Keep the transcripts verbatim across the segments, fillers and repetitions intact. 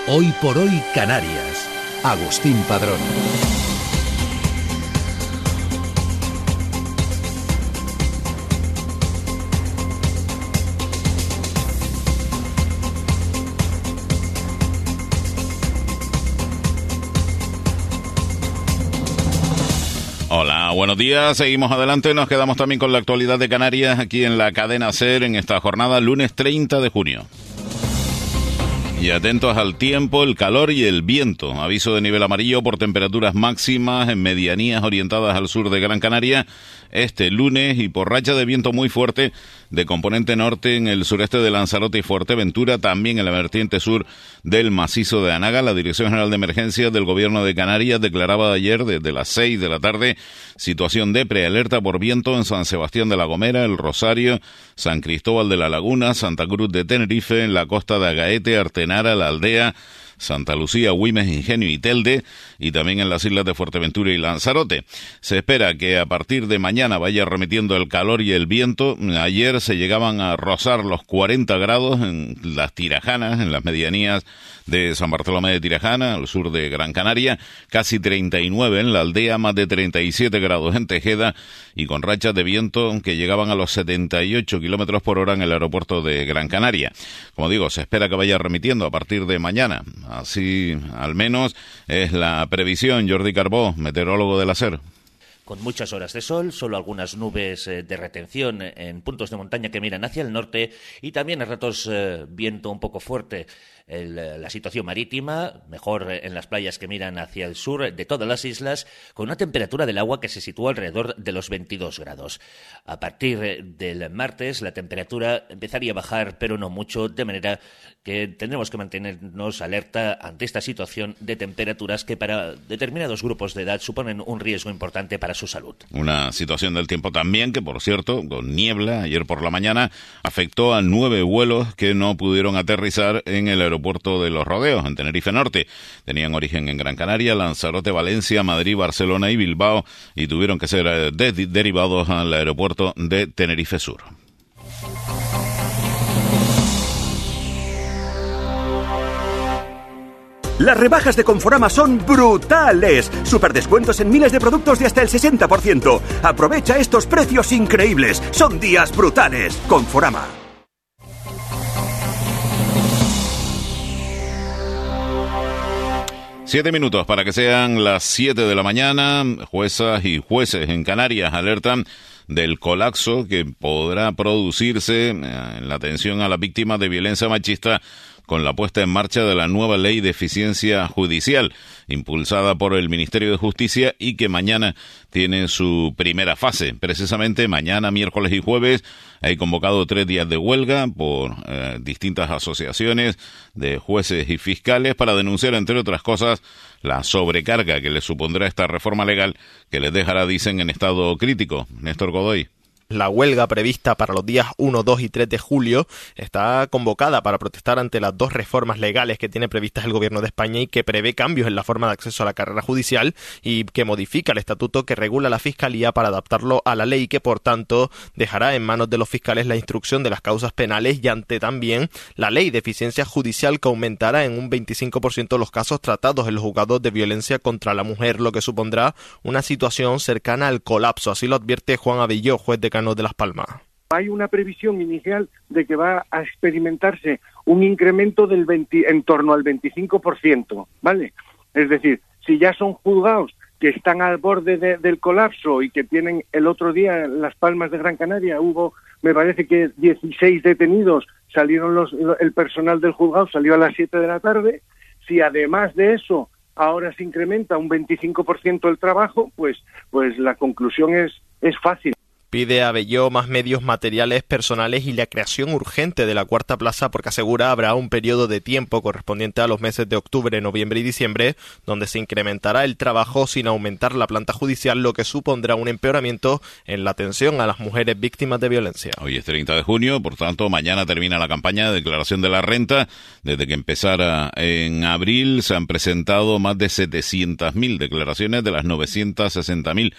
Hoy por hoy Canarias. Agustín Padrón. Hola, buenos días, seguimos adelante, nos quedamos también con la actualidad de Canarias aquí en la cadena SER en esta jornada, lunes treinta de junio. Y atentos al tiempo, el calor y el viento. Aviso de nivel amarillo por temperaturas máximas en medianías orientadas al sur de Gran Canaria este lunes y por racha de viento muy fuerte de componente norte en el sureste de Lanzarote y Fuerteventura, también en la vertiente sur del macizo de Anaga. La Dirección General de Emergencias del Gobierno de Canarias declaraba ayer desde las seis de la tarde situación de prealerta por viento en San Sebastián de la Gomera, El Rosario, San Cristóbal de la Laguna, Santa Cruz de Tenerife, en la costa de Agaete, Artenara, La Aldea, Santa Lucía, Güímez, Ingenio y Telde, y también en las islas de Fuerteventura y Lanzarote. Se espera que a partir de mañana vaya remitiendo el calor y el viento. Ayer se llegaban a rozar los cuarenta grados en las Tirajanas, en las medianías de San Bartolomé de Tirajana, al sur de Gran Canaria, casi treinta y nueve en La Aldea, más de treinta y siete grados en Tejeda, y con rachas de viento que llegaban a los setenta y ocho kilómetros por hora en el aeropuerto de Gran Canaria. Como digo, se espera que vaya remitiendo a partir de mañana. Así, al menos, es la previsión. Jordi Carbó, meteorólogo de la SER. Con muchas horas de sol, solo algunas nubes eh, de retención en puntos de montaña que miran hacia el norte y también a ratos eh, viento un poco fuerte. El, la situación marítima, mejor en las playas que miran hacia el sur de todas las islas, con una temperatura del agua que se sitúa alrededor de los veintidós grados. A partir del martes la temperatura empezaría a bajar, pero no mucho, de manera que tendremos que mantenernos alerta ante esta situación de temperaturas que para determinados grupos de edad suponen un riesgo importante para su salud. Una situación del tiempo también que, por cierto, con niebla ayer por la mañana, afectó a nueve vuelos que no pudieron aterrizar en el aeropuerto de Los Rodeos, en Tenerife Norte. Tenían origen en Gran Canaria, Lanzarote, Valencia, Madrid, Barcelona y Bilbao y tuvieron que ser eh, de- derivados al aeropuerto de Tenerife Sur. Las rebajas de Conforama son brutales. Superdescuentos en miles de productos de hasta el sesenta por ciento. Aprovecha estos precios increíbles. Son días brutales. Conforama. Siete minutos para que sean las siete de la mañana. Juezas y jueces en Canarias alertan del colapso que podrá producirse en la atención a las víctimas de violencia machista con la puesta en marcha de la nueva ley de eficiencia judicial, impulsada por el Ministerio de Justicia y que mañana tiene su primera fase. Precisamente mañana, miércoles y jueves, hay convocado tres días de huelga por eh, distintas asociaciones de jueces y fiscales para denunciar, entre otras cosas, la sobrecarga que les supondrá esta reforma legal que les dejará, dicen, en estado crítico. Néstor Godoy. La huelga prevista para los días uno, dos y tres de julio está convocada para protestar ante las dos reformas legales que tiene previstas el Gobierno de España y que prevé cambios en la forma de acceso a la carrera judicial y que modifica el estatuto que regula la Fiscalía para adaptarlo a la ley, que por tanto dejará en manos de los fiscales la instrucción de las causas penales y ante también la ley de eficiencia judicial, que aumentará en un veinticinco por ciento los casos tratados en los juzgados de violencia contra la mujer, lo que supondrá una situación cercana al colapso. Así lo advierte Juan Abelló, juez decano de Las Palmas. Hay una previsión inicial de que va a experimentarse un incremento del veinte, en torno al veinticinco por ciento, ¿vale? Es decir, si ya son juzgados que están al borde de, del colapso y que tienen el otro día en Las Palmas de Gran Canaria, hubo, me parece que dieciséis detenidos, salieron los, el personal del juzgado, salió a las siete de la tarde, si además de eso ahora se incrementa un veinticinco por ciento el trabajo, pues, pues la conclusión es, es fácil. Pide a Abelló más medios materiales, personales y la creación urgente de la cuarta plaza, porque asegura habrá un periodo de tiempo correspondiente a los meses de octubre, noviembre y diciembre donde se incrementará el trabajo sin aumentar la planta judicial, lo que supondrá un empeoramiento en la atención a las mujeres víctimas de violencia. Hoy es treinta de junio, por tanto mañana termina la campaña de declaración de la renta. Desde que empezara en abril se han presentado más de setecientas mil declaraciones de las novecientas sesenta mil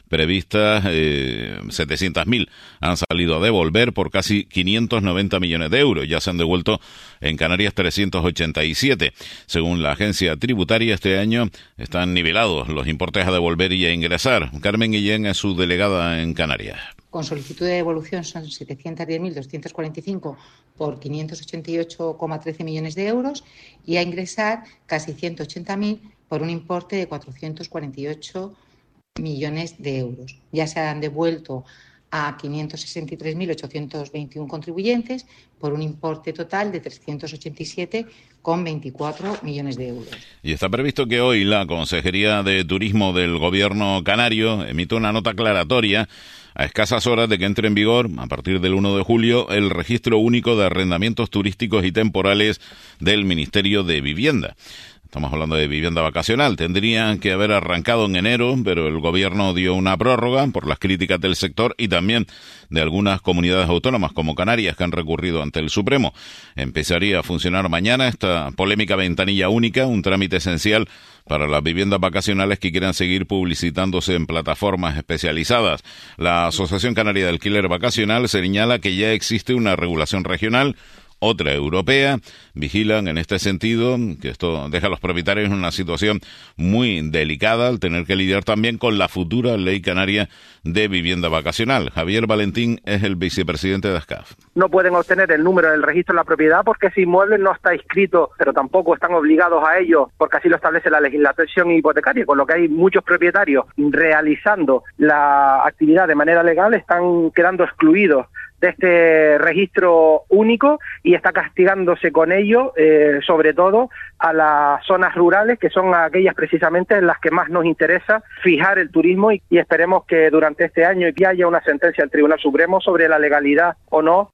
previstas, eh, setecientas mil han salido a devolver por casi quinientos noventa millones de euros. Ya se han devuelto en Canarias trescientos ochenta y siete. Según la agencia tributaria, este año están nivelados los importes a devolver y a ingresar. Carmen Guillén es su delegada en Canarias. Con solicitud de devolución son setecientos diez mil doscientos cuarenta y cinco por quinientos ochenta y ocho coma trece millones de euros y a ingresar casi ciento ochenta mil por un importe de cuatrocientos cuarenta y ocho millones de euros. Ya se han devuelto a quinientos sesenta y tres mil ochocientos veintiuno contribuyentes por un importe total de trescientos ochenta y siete coma veinticuatro millones de euros. Y está previsto que hoy la Consejería de Turismo del Gobierno canario emita una nota aclaratoria a escasas horas de que entre en vigor, a partir del uno de julio, el registro único de arrendamientos turísticos y temporales del Ministerio de Vivienda. Estamos hablando de vivienda vacacional. Tendrían que haber arrancado en enero, pero el gobierno dio una prórroga por las críticas del sector y también de algunas comunidades autónomas como Canarias que han recurrido ante el Supremo. Empezaría a funcionar mañana esta polémica ventanilla única, un trámite esencial para las viviendas vacacionales que quieran seguir publicitándose en plataformas especializadas. La Asociación Canaria de Alquiler Vacacional señala que ya existe una regulación regional, otra europea. Vigilan en este sentido que esto deja a los propietarios en una situación muy delicada al tener que lidiar también con la futura ley canaria de vivienda vacacional. Javier Valentín es el vicepresidente de ASCAF. No pueden obtener el número del registro de la propiedad porque ese inmueble no está inscrito, pero tampoco están obligados a ello porque así lo establece la legislación hipotecaria, con lo que hay muchos propietarios realizando la actividad de manera legal están quedando excluidos de este registro único y está castigándose con ello, eh, sobre todo a las zonas rurales, que son aquellas precisamente en las que más nos interesa fijar el turismo y, y esperemos que durante este año ya haya una sentencia del Tribunal Supremo sobre la legalidad o no.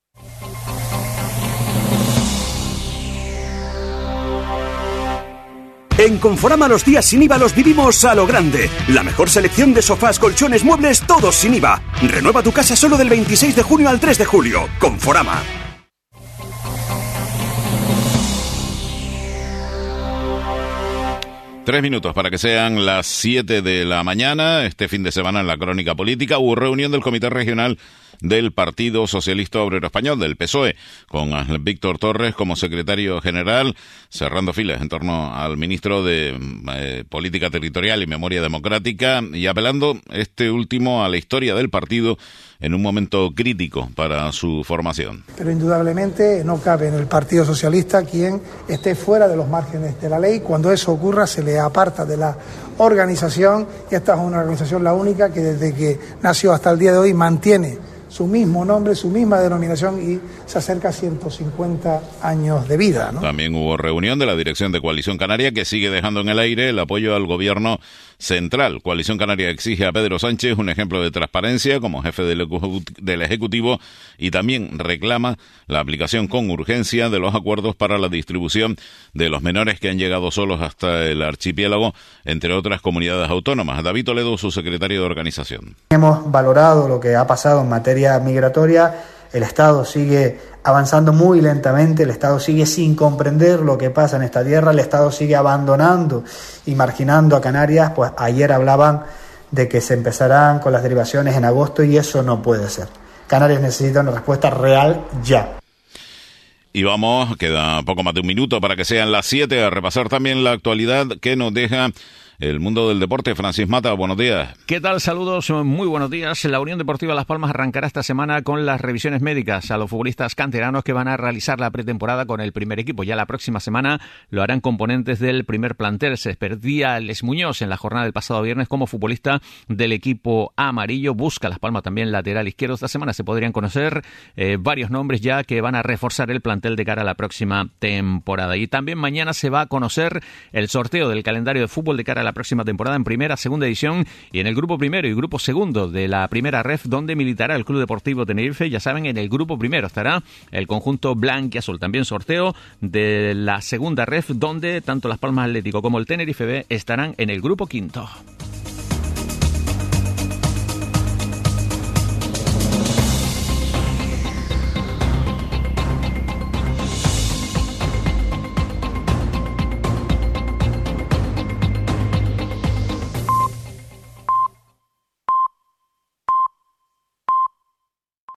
En Conforama los días sin I V A los vivimos a lo grande. La mejor selección de sofás, colchones, muebles, todos sin I V A. Renueva tu casa solo del veintiséis de junio al tres de julio. Conforama. Tres minutos para que sean las siete de la mañana. Este fin de semana en la Crónica Política hubo reunión del Comité Regional del Partido Socialista Obrero Español, del P S O E, con Víctor Torres como secretario general, cerrando filas en torno al ministro de eh, Política Territorial y Memoria Democrática y apelando este último a la historia del partido en un momento crítico para su formación. Pero indudablemente no cabe en el Partido Socialista quien esté fuera de los márgenes de la ley. Cuando eso ocurra se le aparta de la organización y esta es una organización la única que desde que nació hasta el día de hoy mantiene su mismo nombre, su misma denominación y se acerca a ciento cincuenta años de vida, ¿no? También hubo reunión de la dirección de Coalición Canaria que sigue dejando en el aire el apoyo al gobierno central. Coalición Canaria exige a Pedro Sánchez un ejemplo de transparencia como jefe del, del Ejecutivo y también reclama la aplicación con urgencia de los acuerdos para la distribución de los menores que han llegado solos hasta el archipiélago, entre otras comunidades autónomas. David Toledo, su secretario de organización. Hemos valorado lo que ha pasado en materia migratoria. El Estado sigue avanzando muy lentamente, el Estado sigue sin comprender lo que pasa en esta tierra, el Estado sigue abandonando y marginando a Canarias. Pues ayer hablaban de que se empezarán con las derivaciones en agosto y eso no puede ser. Canarias necesita una respuesta real ya. Y vamos, queda poco más de un minuto para que sean las siete, a repasar también la actualidad que nos deja el mundo del deporte. Francis Mata, buenos días. ¿Qué tal? Saludos, muy buenos días. La Unión Deportiva Las Palmas arrancará esta semana con las revisiones médicas a los futbolistas canteranos que van a realizar la pretemporada con el primer equipo. Ya la próxima semana lo harán componentes del primer plantel. Se perdía Les Muñoz en la jornada del pasado viernes como futbolista del equipo amarillo. Busca Las Palmas también lateral izquierdo. Esta semana se podrían conocer eh, varios nombres ya que van a reforzar el plantel de cara a la próxima temporada. Y también mañana se va a conocer el sorteo del calendario de fútbol de cara a la próxima temporada en primera, segunda edición y en el grupo primero y grupo segundo de la primera ref, donde militará el Club Deportivo Tenerife. Ya saben, en el grupo primero estará el conjunto blanquiazul. También sorteo de la segunda ref, donde tanto Las Palmas Atlético como el Tenerife B estarán en el grupo quinto.